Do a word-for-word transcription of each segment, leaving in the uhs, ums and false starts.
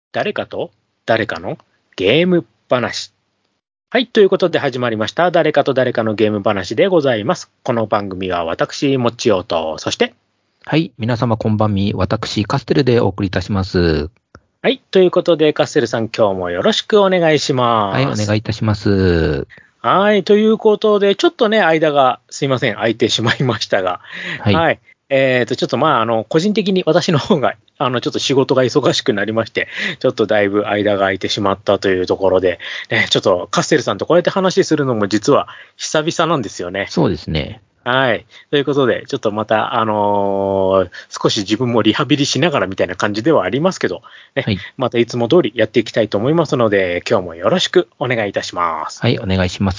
誰かと誰かのゲーム話。はい。ということで始まりました。誰かと誰かのゲーム話でございます。この番組は私、もちおと、そして、 はい。皆様こんばんみ。私、カステルでお送りいたします。 はい。ということで、カステルさん、今日もよろしくお願いします。 はい。お願いいたします。 はい。ということで、ちょっとね、間がすいません、空いてしまいましたが、 はい。 はい。えっと、ちょっとまあ、あの、個人的に私の方が、あの、ちょっと仕事が忙しくなりまして、ちょっとだいぶ間が空いてしまったというところで、ね、ちょっとカステルさんとこうやって話するのも実は久々なんですよね。 そうですね。 はい。ということで、ちょっとまた、あのー少し自分もリハビリしながらみたいな感じではありますけど、ね、 はい。 またいつも通りやっていきたいと思いますので、今日もよろしくお願いいたします。 はい。お願いします。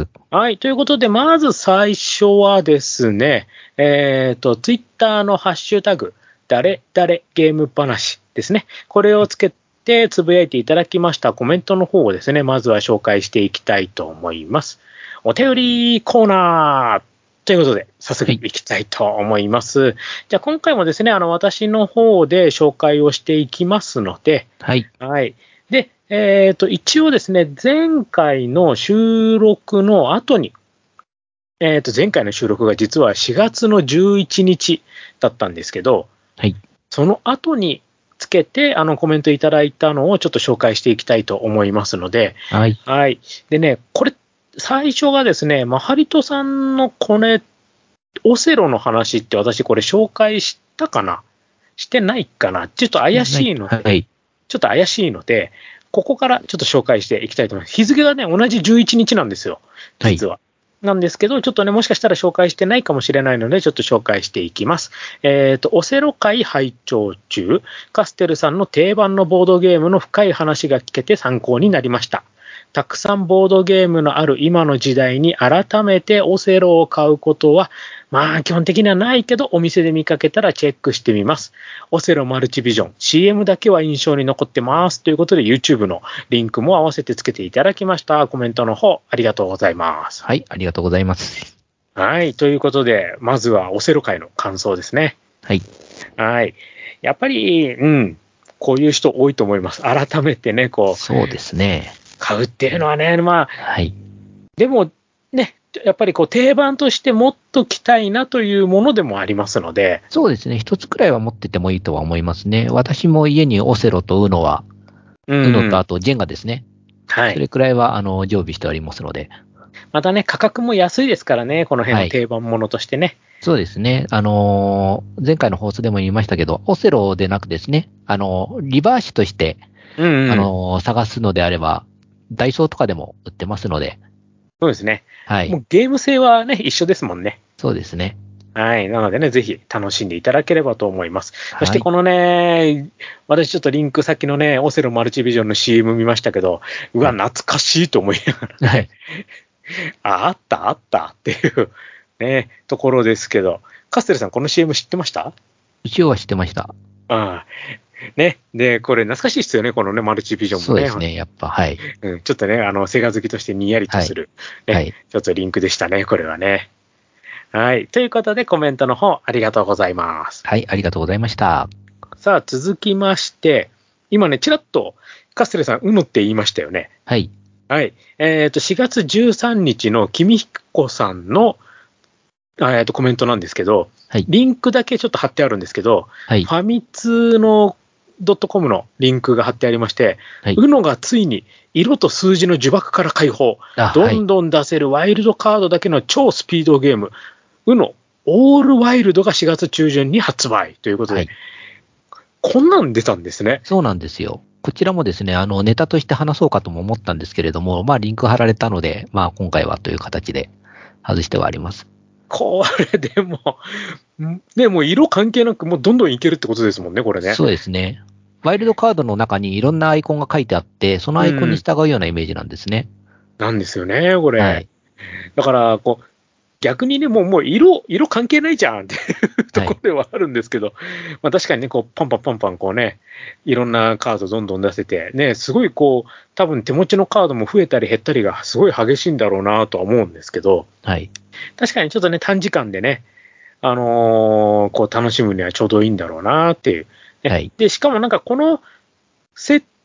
はい。ということで、まず最初はですね、えっと、ツイッターのハッシュタグ、誰誰ゲーム話ですね。これをつけてつぶやいていただきましたコメントの方をですね、まずは紹介していきたいと思います。お便りコーナーということで、早速いきたいと思います。はい、じゃあ今回もですね、あの、私の方で紹介をしていきますので、 はい。 はい。で、えっと、一応ですね、前回の収録の後に、えっと、前回の収録が実はしがつのじゅういちにちだったんですけど、 はい。 その後につけて、あの、コメントいただいたのをちょっと紹介していきたいと思いますので、 はい。 はい。でね、これ、最初がですね、マハリトさんのこれ、オセロの話って私これ紹介したかなしてないかなちょっと怪しいので、 はい。 ちょっと怪しいので、ここからちょっと紹介していきたいと思います。日付がね、同じじゅういちにちなんですよ、実は。はい、なんですけど、ちょっとね、もしかしたら紹介してないかもしれないので、ちょっと紹介していきます。えっと、オセロ会拝聴中、カステルさんの定番のボードゲームの深い話が聞けて参考になりました。たくさんボードゲームのある今の時代に改めてオセロを買うことは、まあ基本的にはないけどお店で見かけたらチェックしてみます。オセロマルチビジョン シーエム だけは印象に残ってますということで YouTube のリンクも合わせてつけていただきました。コメントの方ありがとうございます。 はい。ありがとうございます。 はい。ということでまずはオセロ界の感想ですね。 はい。 はい。やっぱり、うん、こういう人多いと思います。改めてね、こう。 そうですね。 買うっていうのはね、まあ、 はい。 でもね、やっぱりこう定番として持っときたいなというものでもありますので。 そうですね。一つくらいは持っててもいいとは思いますね。私も家にオセロとウノは、 うん、 ウノとあとジェンガですね。 はい。 それくらいは、あの、常備しておりますので。 またね、価格も安いですからね、この辺の定番ものとしてね。はい、 そうですね。あのー、前回の放送でも言いましたけど、オセロでなくですね、あのー、リバーシとして、 うんうん、 あのー、探すのであれば、ダイソーとかでも売ってますので。 そうですね。 はい。 もうゲーム性はね、一緒ですもんね。 そうですね。 はい。なのでね、ぜひ楽しんでいただければと思います。 はい、 そしてこのね、私ちょっとリンク先のね、オセロマルチビジョンの シーエム 見ましたけど、うわ、懐かしいと思いながらね。はい。あ、あったあったっていうね、ところですけど、カステルさんこの シーエム 知ってました？ 一応は知ってました。 ああ。ね。で、これ懐かしいですよね、このね、マルチビジョンもね。 そうですね、やっぱ、はい。 うん、ちょっとね、あの、セガ好きとしてにやりとする、はい、ね、はい、ちょっとリンクでしたね、これはね。はい。ということで、コメントの方、ありがとうございます。 はい、ありがとうございました。 さあ、続きまして、今ね、ちらっと、カステレさん、うのって言いましたよね。 はい。 はい。えっと、しがつじゅうさんにちの君彦さんの、えっと、コメントなんですけど、はい、リンクだけちょっと貼ってあるんですけど、はい、ファミ通のドットコムのリンクが貼ってありまして、はい、ウノがついに色と数字の呪縛から解放、どんどん出せるワイルドカードだけの超スピードゲーム、ウノオールワイルドがしがつ中旬に発売ということで、はい、こんなん出たんですね。 そうなんですよ。こちらもですね、あの、ネタとして話そうかとも思ったんですけれども、まあ、リンク貼られたので、まあ、今回はという形で外してはあります。 これでも、ね、もう色関係なく、もうどんどんいけるってことですもんね、これね。 そうですね。ワイルドカードの中にいろんなアイコンが書いてあって、そのアイコンに従うようなイメージなんですね。 うん、なんですよね、これ。はい、だから、こう、逆にね、もう、もう色、色関係ないじゃんっていうところではあるんですけど、はい、まあ確かにね、こう、パンパンパンパン、こうね、いろんなカードどんどん出せて、ね、すごいこう、多分手持ちのカードも増えたり減ったりがすごい激しいんだろうなとは思うんですけど、 はい。 確かにちょっとね、短時間でね、あのー、こう楽しむにはちょうどいいんだろうなっていう、ね。はい。で、しかもなんかこのセッ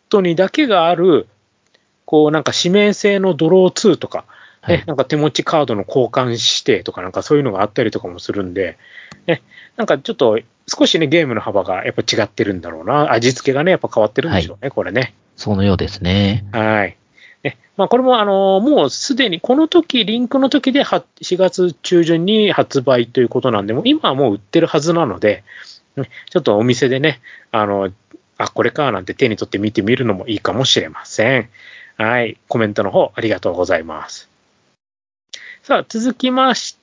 トにだけがある、こうなんか指名制のドローツーとか、ね、はい、なんか手持ちカードの交換指定とかなんかそういうのがあったりとかもするんで、ね、なんかちょっと少しね、ゲームの幅がやっぱ違ってるんだろうな。味付けがね、やっぱ変わってるんでしょうね、はい、これね。 そのようですね。 はい。ね、まあこれもあの、もうすでにこの時、リンクの時でしがつ中旬に発売ということなんで、もう今はもう売ってるはずなので、ね、ちょっとお店でね、あの、あ、これかなんて手に取って見てみるのもいいかもしれません。はい。コメントの方ありがとうございます。さあ、続きまして、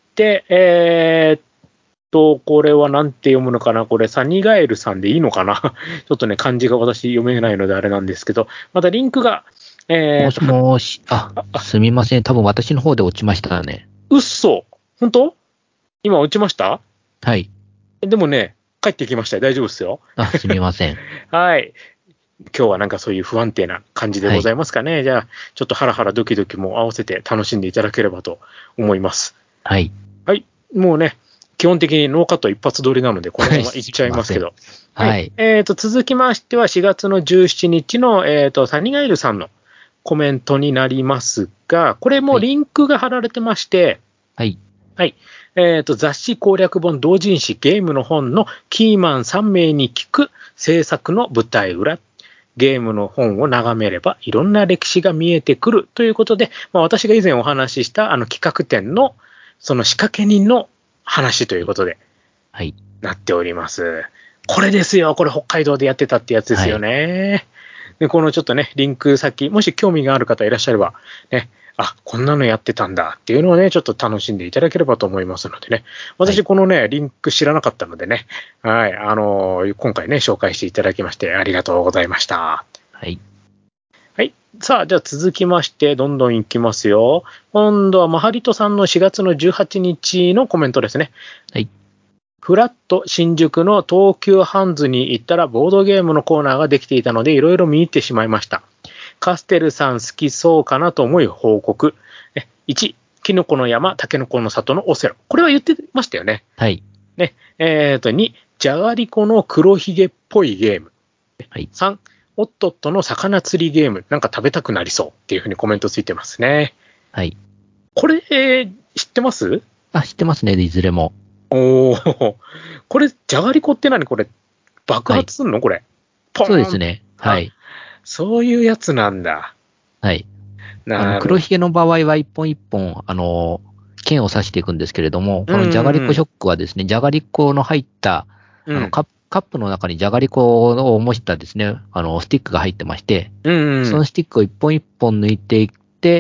えー、っと、これは何て読むのかなこれ、サニガエルさんでいいのかなちょっとね、漢字が私読めないのであれなんですけど、またリンクが、 えー、もしもし、あ、すみません。多分私の方で落ちましたね。 うっそ本当今落ちました？ はい。 でもね、帰ってきましたよ。大丈夫ですよ。 あ、すみません。 はい。今日はなんかそういう不安定な感じでございますかね。はい、じゃあ、ちょっとハラハラドキドキも合わせて楽しんでいただければと思います。 はい。 はい。もうね、基本的にノーカット一発撮りなので、このままいっちゃいますけど。 はい。はい、 えっ、ー、と、続きましてはしがつのじゅうしちにちの、えっ、ー、と、サニガエルさんのコメントになりますが、これもリンクが貼られてまして、 はい。 はい。えっ、ー、と、雑誌攻略本同人誌ゲームの本のキーマンさんめいに聞く制作の舞台裏。ゲームの本を眺めればいろんな歴史が見えてくるということで、まあ、私が以前お話ししたあの企画展のその仕掛け人の話ということで、 はい。 なっております。これですよ。これ北海道でやってたってやつですよね。はい、で、このちょっとね、リンク先、もし興味がある方いらっしゃれば、ね、あ、こんなのやってたんだっていうのをね、ちょっと楽しんでいただければと思いますのでね。私、このね、リンク知らなかったのでね、はい、あのー、今回ね、紹介していただきましてありがとうございました。 はい。 はい。さあ、じゃあ続きまして、どんどんいきますよ。今度はマハリトさんのしがつのじゅうはちにちのコメントですね。 はい。 フラット新宿の東急ハンズに行ったらボードゲームのコーナーができていたので、いろいろ見入ってしまいました。カステルさん好きそうかなと思い報告。いち、キノコの山、タケノコの里のオセロ。これは言ってましたよね。 はい。 ね。えっと、に、じゃがりこの黒ひげっぽいゲーム。 はい。 さん、おっとっとの魚釣りゲーム。なんか食べたくなりそうっていうふうにコメントついてますね。 はい。 これ、えー、知ってます？ あ、知ってますね、いずれも。 おー。これ、じゃがりこって何これ、爆発すんの、はい、これ。 ポーン。そうですね。はい。 そういうやつなんだ。 はい。あの、黒ひげの場合は一本一本、あの、剣を刺していくんですけれども、このじゃがりこショックはですね、じゃがりこの入った、あのカップ、カップの中にじゃがりこを模したですね、あの、スティックが入ってまして、 うんうん、 そのスティックを一本一本抜いていって、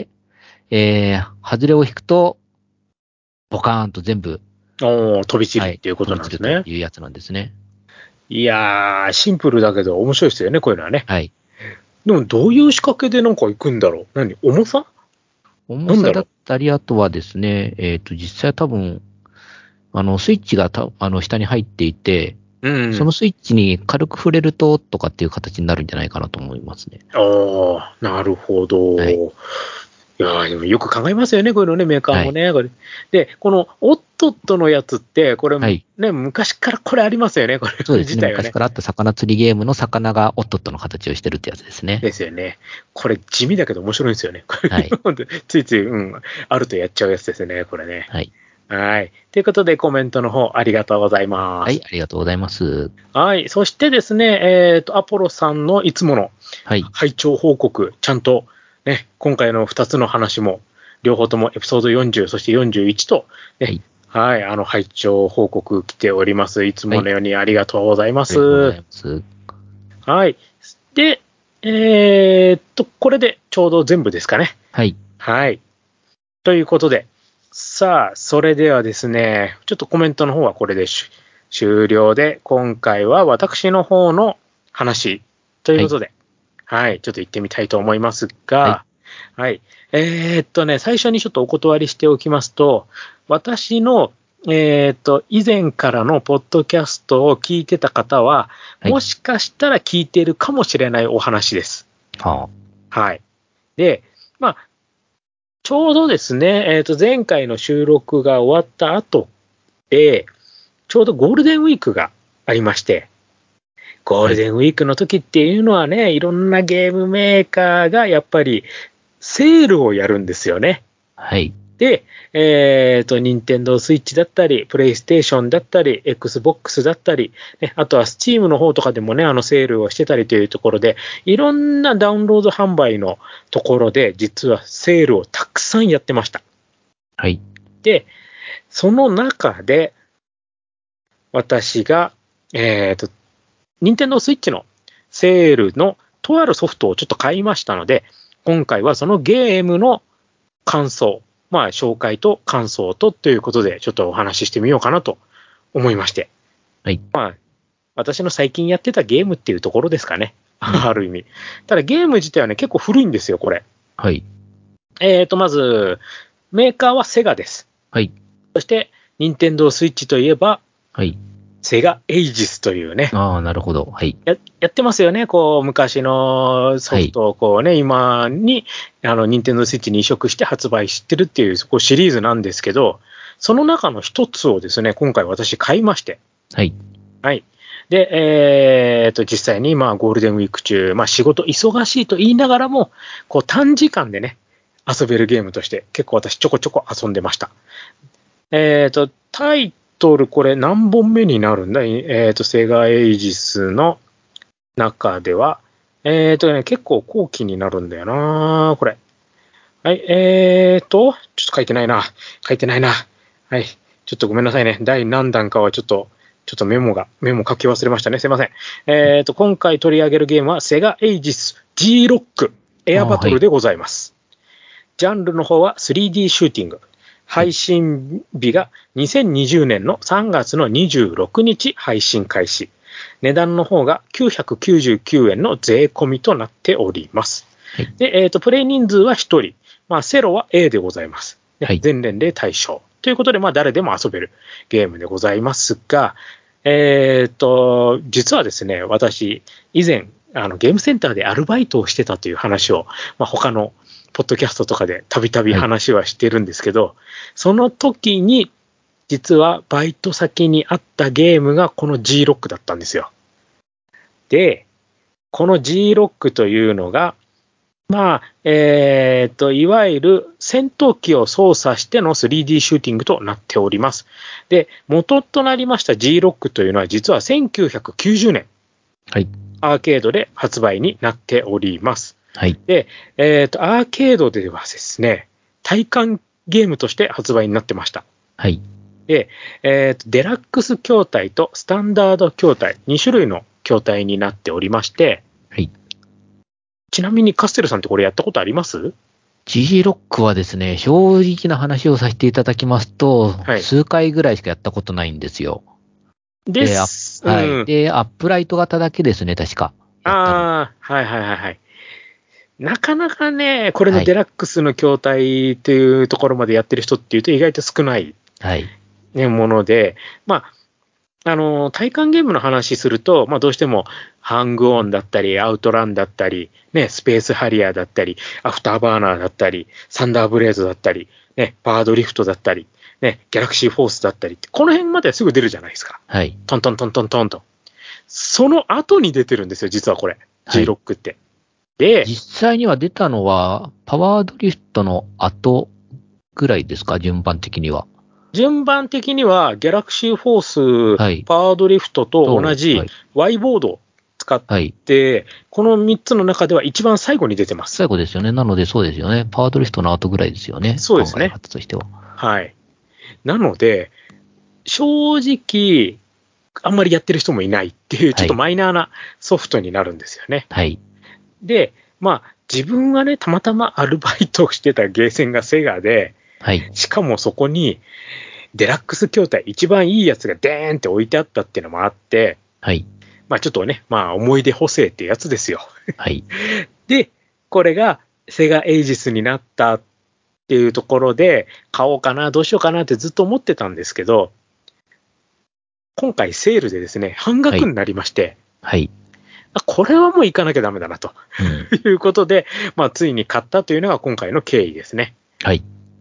えー、外れを引くと、ボカーンと全部、 お飛び散るっていうことなんですね。 はい、飛び散るというやつなんですね。 いやー、シンプルだけど面白いですよね、こういうのはね。 はい。 でも、どういう仕掛けでなんか行くんだろう？何？重さ？ 重さだったり、あとはですね、えっと、実際多分、あの、スイッチがたあの下に入っていて、うん、そのスイッチに軽く触れるととかっていう形になるんじゃないかなと思いますね。 ああ、なるほど。はい、いやでもよく考えますよね、こういうのね、メーカーもね。はい、これで、このオットットのやつって、これ、ね、はい、昔からこれありますよね、これそうですね、昔からあった魚釣りゲームの魚がオットットの形をしてるってやつですね。 ですよね。これ地味だけど面白いんですよね。はい、ついつい、うん、あるとやっちゃうやつですね、これね。 はい。 はい。ということで、コメントの方、ありがとうございます。 はい、ありがとうございます。 はい。そしてですね、えっと、アポロさんのいつもの、 はい。 拝聴報告、ちゃんと、ね、今回のふたつの話も、両方ともエピソードよんじゅう、そしてよんじゅういちと、ね、はい、はい、あの、拝聴報告来ております。いつものようにありがとうございます。はい。はい、で、えー、っと、これでちょうど全部ですかね。 はい。 はい。ということで、さあ、それではですね、ちょっとコメントの方はこれで終了で、今回は私の方の話ということで、はい、はい、ちょっと行ってみたいと思いますが、はい、はい、えー、っとね、最初にちょっとお断りしておきますと、私の、えー、っと、以前からのポッドキャストを聞いてた方は、はい、もしかしたら聞いているかもしれないお話です。 はあ、はい。で、まあ、ちょうどですね、えっと、前回の収録が終わった後で、ちょうどゴールデンウィークがありまして、 ゴールデンウィークの時っていうのはね、はい、いろんなゲームメーカーがやっぱりセールをやるんですよね。 はい。 で、えっと、ニンテンドースイッチだったり、プレイステーションだったり、Xbox だったり、ね、あとは Steam の方とかでもね、あのセールをしてたりというところで、いろんなダウンロード販売のところで、実はセールをたくさんやってました。 はい。 で、その中で、私が、えっと、ニンテンドースイッチのセールのとあるソフトをちょっと買いましたので、今回はそのゲームの感想、まあ紹介と感想とということでちょっとお話ししてみようかなと思いまして。 はい。 まあ、私の最近やってたゲームっていうところですかね。ある意味。ただゲーム自体はね、結構古いんですよ、これ。 はい。 えっと、まず、メーカーはセガです。 はい。 そして、ニンテンドースイッチといえば、 はい。 セガエイジスというね。 ああ、なるほど。はい。 や、やってますよね。こう、昔のソフトをこうね、はい、今に、あの、ニンテンドースイッチに移植して発売してるっていう、こうシリーズなんですけど、その中の一つをですね、今回私買いまして。 はい。 はい。で、えー、っと、実際に、まあ、ゴールデンウィーク中、まあ、仕事忙しいと言いながらも、こう、短時間でね、遊べるゲームとして、結構私ちょこちょこ遊んでました。えー、っと、タイトル、これ何本目になるんだえっと、セガエイジスの中では、えっとね、結構後期になるんだよなこれ。はい、えーと、ちょっと書いてないな。書いてないな。はい。ちょっとごめんなさいね。第何弾かはちょっと、ちょっとメモが、メモ書き忘れましたね。すいません。えっと、今回取り上げるゲームはセガエイジス G ロックエアバトルでございます。はい、ジャンルの方は スリーディー シューティング。配信日がにせんにじゅうねんのさんがつのにじゅうろくにち配信開始。値段の方がきゅうひゃくきゅうじゅうきゅうえんの税込みとなっております。はい、で、えっと、プレイ人数はひとり。まあ、セロは A でございます。ね、はい、全年齢対象。ということで、まあ、誰でも遊べるゲームでございますが、えっと、実はですね、私、以前、あの、ゲームセンターでアルバイトをしてたという話を、まあ、他のポッドキャストとかでたびたび話はしてるんですけど、はい、その時に、実はバイト先にあったゲームがこの G ロックだったんですよ。で、この G ロックというのが、まあ、えっと、いわゆる戦闘機を操作しての スリーディー シューティングとなっております。で、元となりました G ロックというのは実はせんきゅうひゃくきゅうじゅうねん、はい、アーケードで発売になっております。はい、で、えっと、アーケードではですね、体感ゲームとして発売になってました。はい。で、えっと、デラックス筐体とスタンダード筐体、に種類の筐体になっておりまして、はい。ちなみにカステルさんってこれやったことあります？ G ロックはですね、正直な話をさせていただきますと、はい、数回ぐらいしかやったことないんですよ。 です。 で、はい、うん。で、アップライト型だけですね、確か。 ああ、はいはいはいはい。なかなかね、これのデラックスの筐体っていうところまでやってる人っていうと意外と少ない、はい、ね、もので、まあ、あの、体感ゲームの話すると、まあどうしてもハングオンだったり、アウトランだったり、ね、スペースハリアーだったり、アフターバーナーだったり、サンダーブレードだったり、ね、パワードリフトだったり、ね、ギャラクシーフォースだったりって、この辺まではすぐ出るじゃないですか。はい。トントントントントンと。その後に出てるんですよ、実はこれ。G ロックって。はい、で、 実際には出たのは、パワードリフトの後ぐらいですか、順番的には。 順番的には、ギャラクシーフォース、はい、パワードリフトと同じ Y ボードを使って、はい、このみっつの中では一番最後に出てます。 最後ですよね。なのでそうですよね。パワードリフトの後ぐらいですよね。 そうですね。 考え方としては。 はい。なので、正直、あんまりやってる人もいないっていう、ちょっとマイナーなソフトになるんですよね。はい。で、まあ、自分はね、たまたまアルバイトをしてたゲーセンがセガで、はい。しかもそこに、デラックス筐体、一番いいやつがデーンって置いてあったっていうのもあって、はい。まあちょっとね、まあ思い出補正ってやつですよ。はい。で、これがセガエイジスになったっていうところで、買おうかな、どうしようかなってずっと思ってたんですけど、今回セールでですね、半額になりまして、はい。はい、これはもう行かなきゃダメだなと、うん、いうことで、まあついに買ったというのが今回の経緯ですね。はい。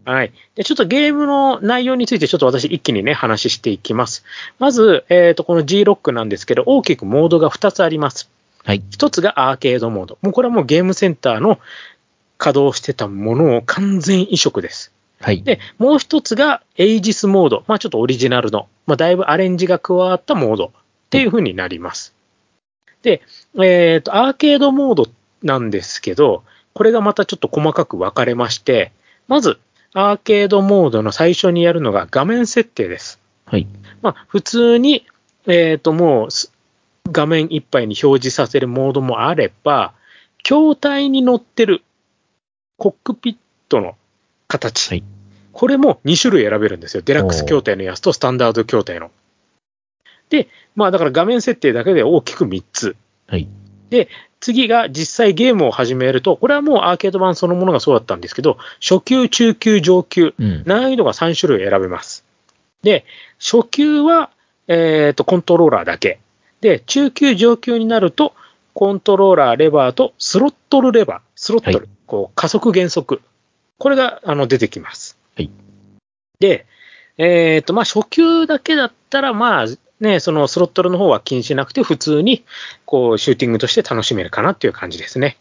はい。で、ちょっとゲームの内容についてちょっと私一気にね、話していきます。まず、えっと、この G ロックなんですけど、大きくモードがふたつあります。 はい。 ひとつがアーケードモード。もうこれはもうゲームセンターの稼働してたものを完全移植です。 はい。 で、もう一つがエイジスモード。まあちょっとオリジナルの、まあだいぶアレンジが加わったモードっていう風になります。で、えっと、アーケードモードなんですけど、これがまたちょっと細かく分かれまして、まず、アーケードモードの最初にやるのが画面設定です。 はい。 まあ普通に、えっと、もう画面いっぱいに表示させるモードもあれば、筐体に乗ってるコックピットの形。 はい。 これもに種類選べるんですよ。デラックス筐体のやつとスタンダード筐体の。で、まあだから画面設定だけで大きくみっつ。 はい。 で、次が実際ゲームを始めると、これはもうアーケード版そのものがそうだったんですけど、初級、中級、上級、 うん、 難易度がさん種類選べます。で、初級は、えっと、コントローラーだけ。で、中級、上級になると、コントローラー、レバーとスロットルレバー、スロットル、はい、こう加速減速。これがあの出てきます。 はい。 で、えっと、まあ、初級だけだったら、まあ、ね、そのスロットルの方は気にしなくて、普通に、こう、シューティングとして楽しめるかなっていう感じですね。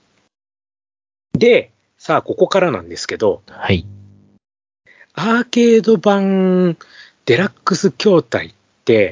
で、さあ、ここからなんですけど、 はい。 アーケード版デラックス筐体って、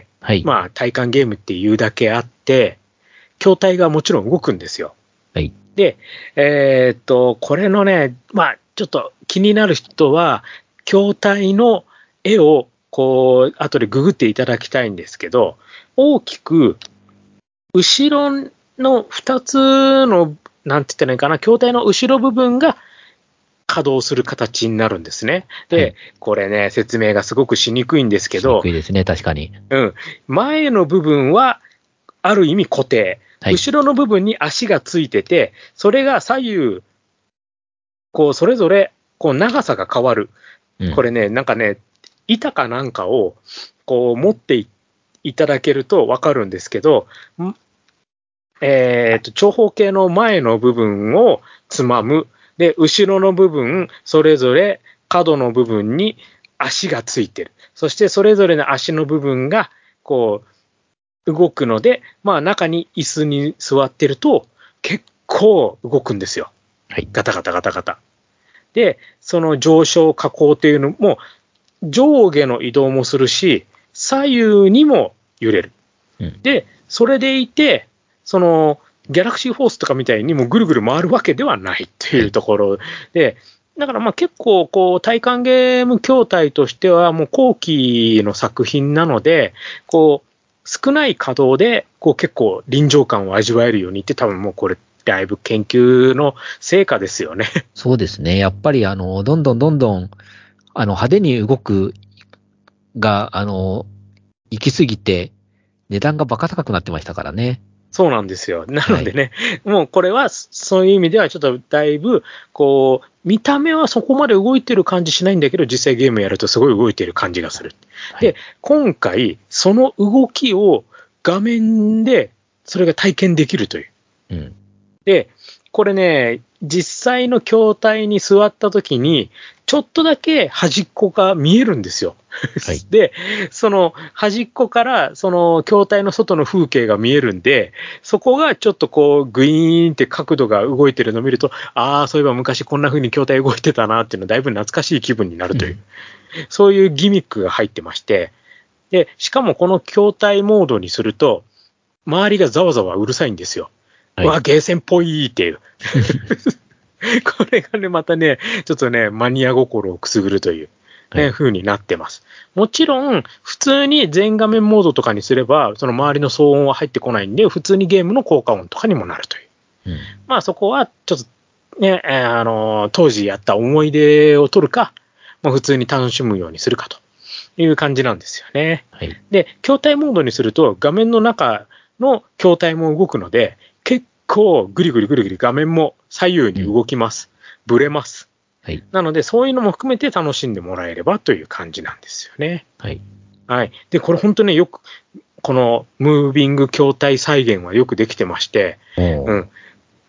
はい、まあ、体感ゲームっていうだけあって、筐体がもちろん動くんですよ。 はい。 で、えー、っと、これのね、まあ、ちょっと気になる人は、筐体の絵を、こう、後でググっていただきたいんですけど、大きく、後ろのふたつの、なんて言ったらいいかな、筐体の後ろ部分が稼働する形になるんですね。で、はい、これね、説明がすごくしにくいんですけど、 しにくいですね、確かに。 うん。前の部分は、ある意味固定。はい、後ろの部分に足がついてて、それが左右、こう、それぞれ、こう、長さが変わる。うん、これね、なんかね、板かなんかを、こう、持っていいただけるとわかるんですけど、えっと、長方形の前の部分をつまむ。で、後ろの部分、それぞれ角の部分に足がついてる。そして、それぞれの足の部分が、こう、動くので、まあ、中に椅子に座ってると、結構動くんですよ。 はい。 ガタガタガタガタ。で、その上昇下降っていうのも、上下の移動もするし、左右にも揺れる。うん、で、それでいて、その、ギャラクシーフォースとかみたいにもぐるぐる回るわけではないっていうところで、だからまあ結構こう体感ゲーム筐体としてはもう後期の作品なので、こう少ない稼働でこう結構臨場感を味わえるようにって多分もうこれだいぶ研究の成果ですよね。 そうですね。やっぱりあの、どんどんどんどんあの派手に動くが、あの、行き過ぎて値段がバカ高くなってましたからね。 そうなんですよ。なのでね、はい、もうこれはそういう意味ではちょっとだいぶ、こう、見た目はそこまで動いてる感じしないんだけど、実際ゲームやるとすごい動いてる感じがする。はい、で、今回、その動きを画面でそれが体験できるという。 うん、 で、これね、実際の筐体に座った時に、ちょっとだけ端っこが見えるんですよ。はい、で、その端っこからその筐体の外の風景が見えるんで、そこがちょっとこうグイーンって角度が動いてるのを見ると、ああ、そういえば昔こんな風に筐体動いてたなっていうのだいぶ懐かしい気分になるという、うん、そういうギミックが入ってまして、で、しかもこの筐体モードにすると、周りがざわざわうるさいんですよ。はい、わ、ゲーセンっぽいっていう。これがね、またね、ちょっとね、マニア心をくすぐるという、ね、はい、風になってます。もちろん、普通に全画面モードとかにすれば、その周りの騒音は入ってこないんで、普通にゲームの効果音とかにもなるという。うん、まあそこは、ちょっとね、あの、当時やった思い出を取るか、もう普通に楽しむようにするかという感じなんですよね。はい、で、筐体モードにすると、画面の中の筐体も動くので、結構ぐりぐりぐりぐり画面も左右に動きます。うん、ブレます。はい、なので、そういうのも含めて楽しんでもらえればという感じなんですよね。はい。はい。で、これ本当ね、よく、このムービング筐体再現はよくできてまして、うん。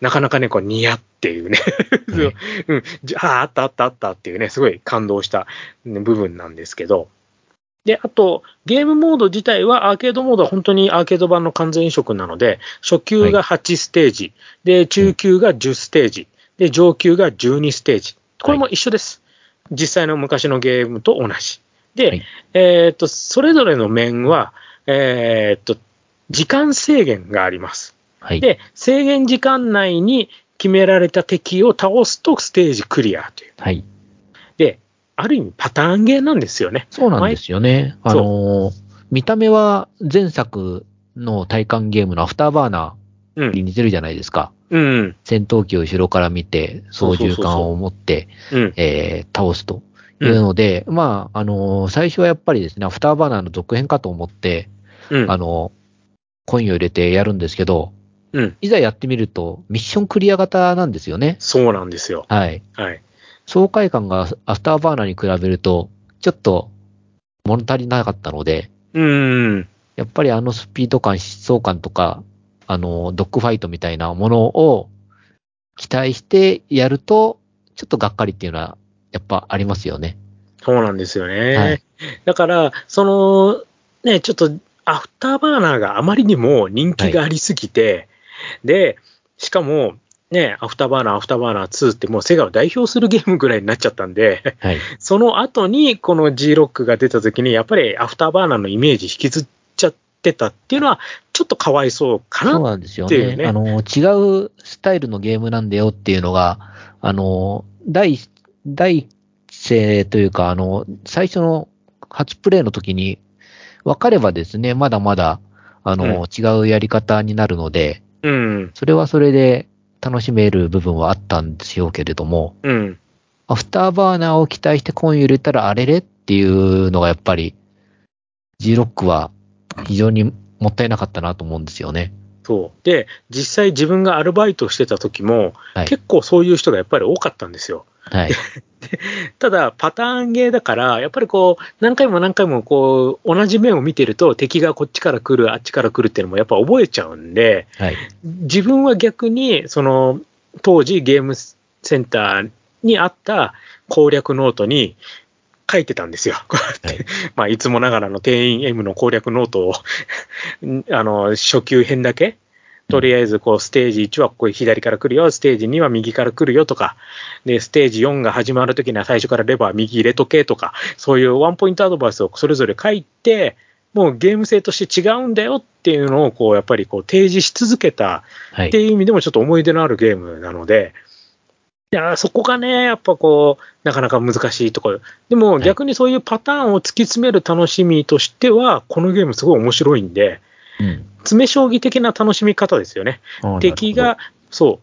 なかなかね、こう、ニヤっていうね、ねうん、ああ、あったあったあったっていうね、すごい感動した、ね、部分なんですけど、で、あと、ゲームモード自体は、アーケードモードは本当にアーケード版の完全移植なので、初級がはちステージ、はい、で、中級がじゅうステージ、で、上級がじゅうにステージ。これも一緒です。はい、実際の昔のゲームと同じ。で、はい、えっと、それぞれの面は、えっと、時間制限があります。はい、で、制限時間内に決められた敵を倒すとステージクリアという。はい、で、ある意味パターンゲーなんですよね。 そうなんですよね。あのー、見た目は前作の体感ゲームのアフターバーナーに似てるじゃないですか。うん、戦闘機を後ろから見て、操縦桿を持って、えー、倒すというので、うん、まあ、あのー、最初はやっぱりですね、アフターバーナーの続編かと思って、うん、あのー、コインを入れてやるんですけど、うん、いざやってみると、ミッションクリア型なんですよね。 そうなんですよ。 はい。はい。爽快感がアフターバーナーに比べると、ちょっと物足りなかったので、うん。やっぱりあのスピード感、疾走感とか、あの、ドッグファイトみたいなものを期待してやると、ちょっとがっかりっていうのは、やっぱありますよね。 そうなんですよね。はい、だから、その、ね、ちょっと、アフターバーナーがあまりにも人気がありすぎて、はい、で、しかも、ね、アフターバーナー、アフターバーナーツーってもうセガを代表するゲームぐらいになっちゃったんで、はい、その後にこの G ロックが出た時に、やっぱりアフターバーナーのイメージ引きずっちゃってたっていうのは、ちょっとかわいそうかなっていうね。そうなんですよね。 あの、違うスタイルのゲームなんだよっていうのが、あの、第、第一声というか、あの、最初の初プレイの時に分かればですね、まだまだ、あの、うん、違うやり方になるので、うん、それはそれで、楽しめる部分はあったんでしょうけれども、うん、アフターバーナーを期待してコイン入れたらあれれっていうのがやっぱり G ロックは非常にもったいなかったなと思うんですよね。 そう。で、実際自分がアルバイトしてた時も、はい、結構そういう人がやっぱり多かったんですよ。はい、ただ、パターンゲーだから、やっぱりこう、何回も何回もこう、同じ面を見てると、敵がこっちから来る、あっちから来るっていうのもやっぱ覚えちゃうんで、はい、自分は逆に、その、当時ゲームセンターにあった攻略ノートに書いてたんですよ。こうやって、はい、まあ、いつもながらの定員 M の攻略ノートを、あの、初級編だけ、とりあえず、こう、ステージいちはここ左から来るよ、ステージには右から来るよとか、で、ステージよんが始まるときには最初からレバー右入れとけとか、そういうワンポイントアドバイスをそれぞれ書いて、もうゲーム性として違うんだよっていうのを、こう、やっぱりこう、提示し続けたっていう意味でもちょっと思い出のあるゲームなので、いや、そこがね、やっぱこう、なかなか難しいところ。でも逆にそういうパターンを突き詰める楽しみとしては、このゲームすごい面白いんで、うん、詰め将棋的な楽しみ方ですよね。敵が、そう、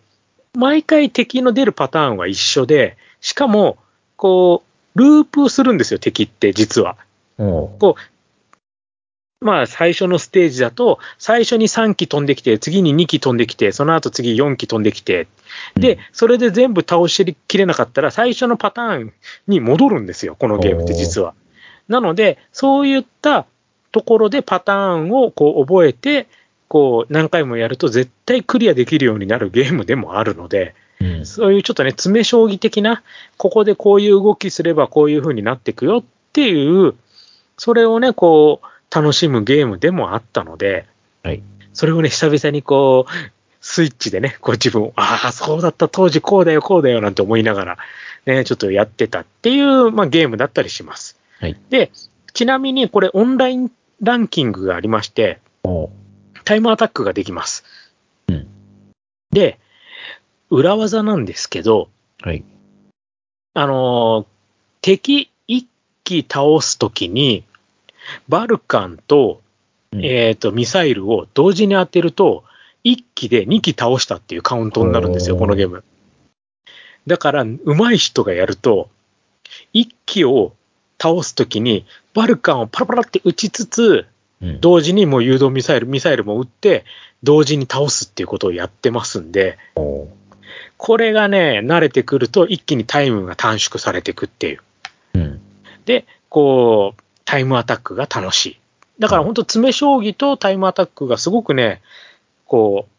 毎回敵の出るパターンは一緒で、しかも、こう、ループするんですよ、敵って実は。こうまあ最初のステージだと、最初にさんき飛んできて、次ににき飛んできて、その後次よんき飛んできて、で、それで全部倒しきれなかったら、最初のパターンに戻るんですよ、このゲームって実は。なので、そういったところでパターンをこう覚えて、こう何回もやると絶対クリアできるようになるゲームでもあるので、うん、そういうちょっとね、詰め将棋的な、ここでこういう動きすればこういう風になっていくよっていう、それをね、こう、楽しむゲームでもあったので、はい、それをね、久々にこう、スイッチでね、こう自分、ああ、そうだった、当時こうだよ、こうだよ、なんて思いながら、ね、ちょっとやってたっていう、まあ、ゲームだったりします。はい、で、ちなみにこれオンラインランキングがありまして、タイムアタックができます。うん、で、裏技なんですけど、はい、あの、敵一機倒すときに、バルカンと、えっと、ミサイルを同時に当てると、いっきでにき倒したっていうカウントになるんですよ、このゲーム。だから、上手い人がやると、いっきを倒すときに、バルカンをパラパラって撃ちつつ、同時にもう誘導ミサイル、ミサイルも撃って、同時に倒すっていうことをやってますんで、これがね、慣れてくると、一気にタイムが短縮されていくっていう。で、こう、タイムアタックが楽しい。だから本当詰め将棋とタイムアタックがすごくね、こう、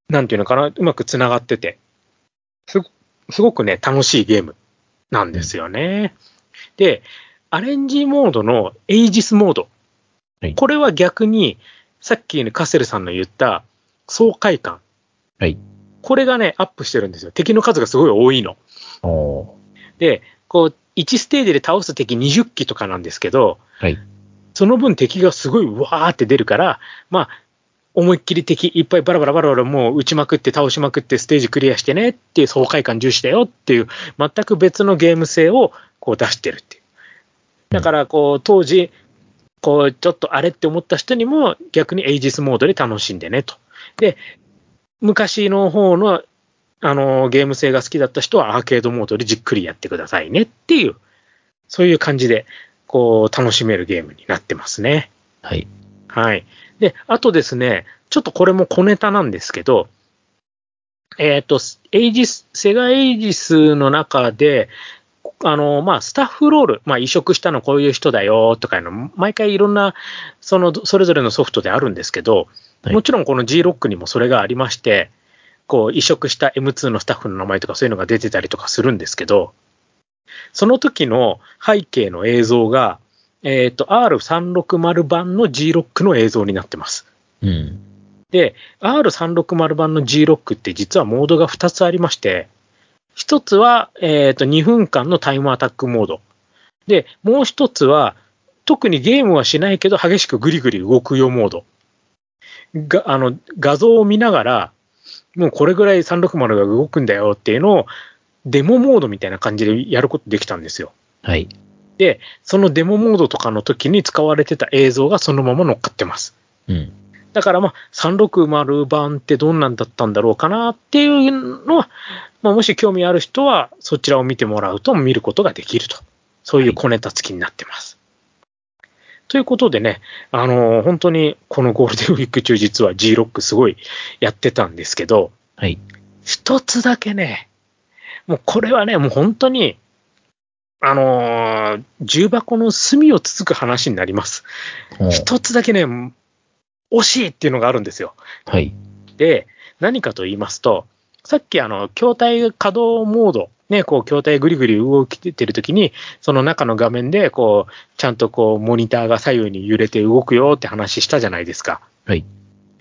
なんていうのかな、うまくつながってて、すご、すごくね、楽しいゲームなんですよね。うん、で、アレンジモードのエイジスモード。はい、これは逆に、さっきカッセルさんの言った爽快感。 はい。 これがね、アップしてるんですよ。敵の数がすごい多いの。 おで、こう、いちステージで倒す敵にじゅっきとかなんですけど、 はい。 その分敵がすごいうわーって出るから、まあ、思いっきり敵いっぱいバラバラバラバラもう撃ちまくって倒しまくってステージクリアしてねっていう爽快感重視だよっていう全く別のゲーム性をこう出してるっていう。だからこう当時こうちょっとあれって思った人にも逆にエイジスモードで楽しんでねと。で、昔の方のあのゲーム性が好きだった人はアーケードモードでじっくりやってくださいねっていう、そういう感じでこう楽しめるゲームになってますね。 はい。 はい。で、あとですね、ちょっとこれも小ネタなんですけど、えっと、エイジス、セガエイジスの中で、あの、まあ、スタッフロール、まあ、移植したのこういう人だよとかいうの、毎回いろんな、その、それぞれのソフトであるんですけど、はい、もちろんこの G ロックにもそれがありまして、こう、移植した エムツー のスタッフの名前とかそういうのが出てたりとかするんですけど、その時の背景の映像が、えっと、アールさんろくまる 版の G ロックの映像になってます。 うん。 で、アールさんろくまる 版の G ロックって実はモードがふたつありまして、ひとつは、えっと、にふんかんのタイムアタックモード。で、もうひとつは、特にゲームはしないけど激しくグリグリ動くよモード。が、あの、画像を見ながら、もうこれぐらいさんろくまるが動くんだよっていうのを、デモモードみたいな感じでやることできたんですよ。 はい。 で、そのデモモードとかの時に使われてた映像がそのまま乗っかってます。 うん。 だからまあ、さんろくまる版ってどんなんだったんだろうかなっていうのは、まあ、もし興味ある人はそちらを見てもらうと見ることができると。そういう小ネタ付きになってます。はい、ということでね、あのー、本当にこのゴールデンウィーク中実は G ロックすごいやってたんですけど、 はい。 一つだけね、もうこれはね、もう本当に、あのー、重箱の隅をつつく話になります。一つだけね、惜しいっていうのがあるんですよ。 はい。 で、何かと言いますと、さっきあの、筐体稼働モード、ね、こう、筐体ぐりぐり動いてるときに、その中の画面で、こう、ちゃんとこう、モニターが左右に揺れて動くよって話したじゃないですか。 はい。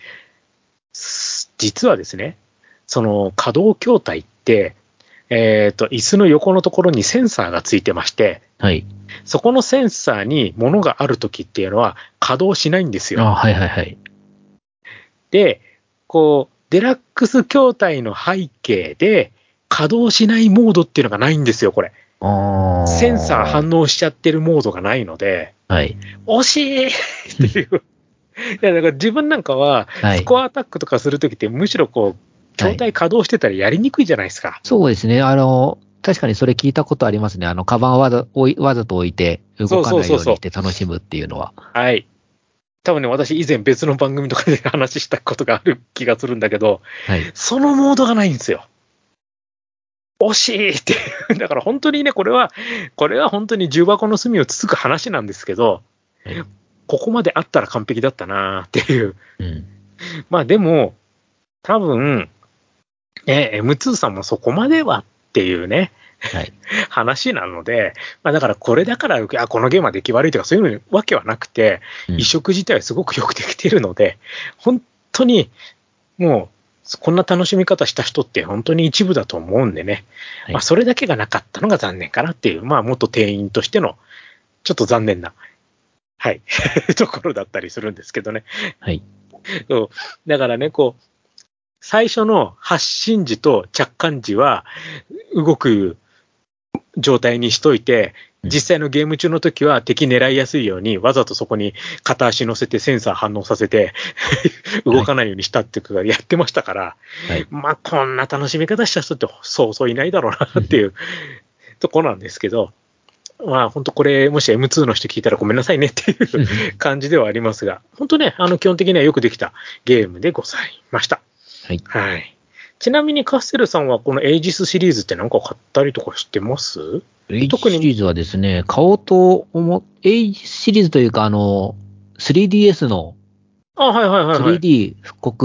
実はですね、その稼働筐体って、えっと、椅子の横のところにセンサーがついてまして、 はい。 そこのセンサーに物があるときっていうのは稼働しないんですよ。 あ、はいはいはい。 で、こう、デラックス筐体の背景で稼働しないモードっていうのがないんですよ、これ。 あセンサー反応しちゃってるモードがないので、 はい。 惜しいっていう。いや、だから自分なんかは、スコアアタックとかするときって、むしろこう、筐体稼働してたらやりにくいじゃないですか。はい、 そうですね。あの、確かにそれ聞いたことありますね。あの、カバンをわざ、わざと置いて、動かないようにして楽しむっていうのは。 そうそうそうそう。はい。多分ね、私以前別の番組とかで話したことがある気がするんだけど、 はい、 そのモードがないんですよ。惜しいっていう。だから本当にね、これは、これは本当に重箱の隅をつつく話なんですけど、はい、ここまであったら完璧だったなっていう。 うん、 まあでも、多分、え、エムツー さんもそこまではっていうね、はい、話なので、まあだからこれだから、あ、このゲームは出来悪いとかそういうわけはなくて、うん、移植自体はすごくよくできているので、本当にもう、こんな楽しみ方した人って本当に一部だと思うんでね、はい、まあそれだけがなかったのが残念かなっていう、まあ元店員としてのちょっと残念な、はい、ところだったりするんですけどね。 はい。 そうだからね、こう、最初の発進時と着艦時は動く状態にしといて、実際のゲーム中の時は敵狙いやすいようにわざとそこに片足乗せてセンサー反応させて動かないようにしたっていうかやってましたから、はい、まあこんな楽しみ方した人ってそうそういないだろうなっていうとこなんですけど、まあ本当これもし エムツー の人聞いたらごめんなさいねっていう感じではありますが、本当ね、あの基本的にはよくできたゲームでございました。 はい。 はい。ちなみにカッセルさんはこのエイジスシリーズって何か買ったりとかしてます？ エイジスシリーズはですね、買おうと思っ、エイジスシリーズというか、あの、スリーディーエス の、 あ、はいはいはい、はい。 スリーディー 復刻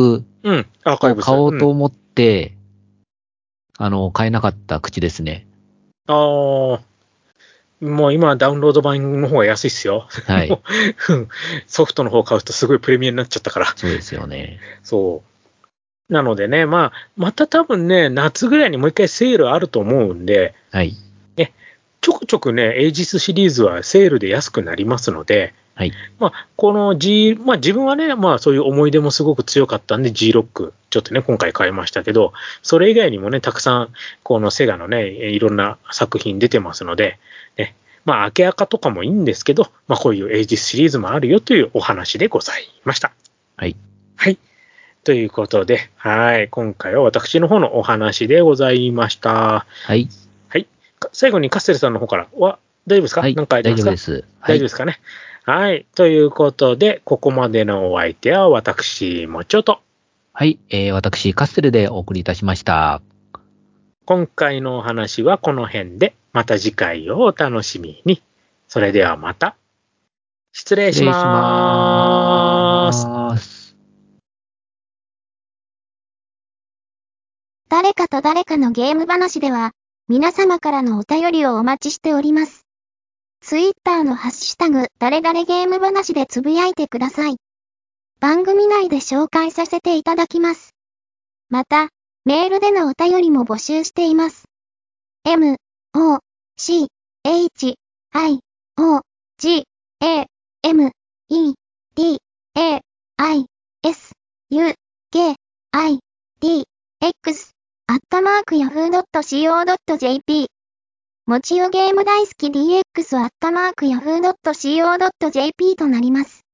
うん。アーカイブス。 買おうと思って、うん、あの、買えなかった口ですね。 ああ。もう今ダウンロード版の方が安いっすよ。 はい。 ソフトの方買うとすごいプレミアになっちゃったから。 そうですよね。 そう。なのでね、まあ、また多分ね、夏ぐらいにもう一回セールあると思うんで、 はい。 ね、ちょくちょくね、エイジスシリーズはセールで安くなりますので、 はい。 まあ、この G、まあ自分はね、まあそういう思い出もすごく強かったんで G ロック、ちょっとね、今回買いましたけど、それ以外にもね、たくさん、このセガのね、いろんな作品出てますので、ね、まあ、明け赤とかもいいんですけど、まあこういうエイジスシリーズもあるよというお話でございました。 はい。 はい。ということで、はい。今回は私の方のお話でございました。 はい。 はい。最後にカステルさんの方からは大丈夫ですか？ はい。 何かありますか？ 大丈夫です。 はい、大丈夫ですかね。はい。ということで、ここまでのお相手は私、もちょと。 はい。えー、私、カステルでお送りいたしました。 今回のお話はこの辺で、また次回をお楽しみに。それではまた。失礼しまーす。 誰かと誰かのゲーム話では、皆様からのお便りをお待ちしております。ツイッターのハッシュタグ、誰々ゲーム話でつぶやいてください。番組内で紹介させていただきます。また、メールでのお便りも募集しています。m, o, c, h, i, o, g, a, m, e, d, a, i, s, u, k, i, d, x、アットマークヤフードットシーオードットジェーピー もちよゲーム大好き ディーエックス アットマークヤフードットシーオードットジェーピー となります。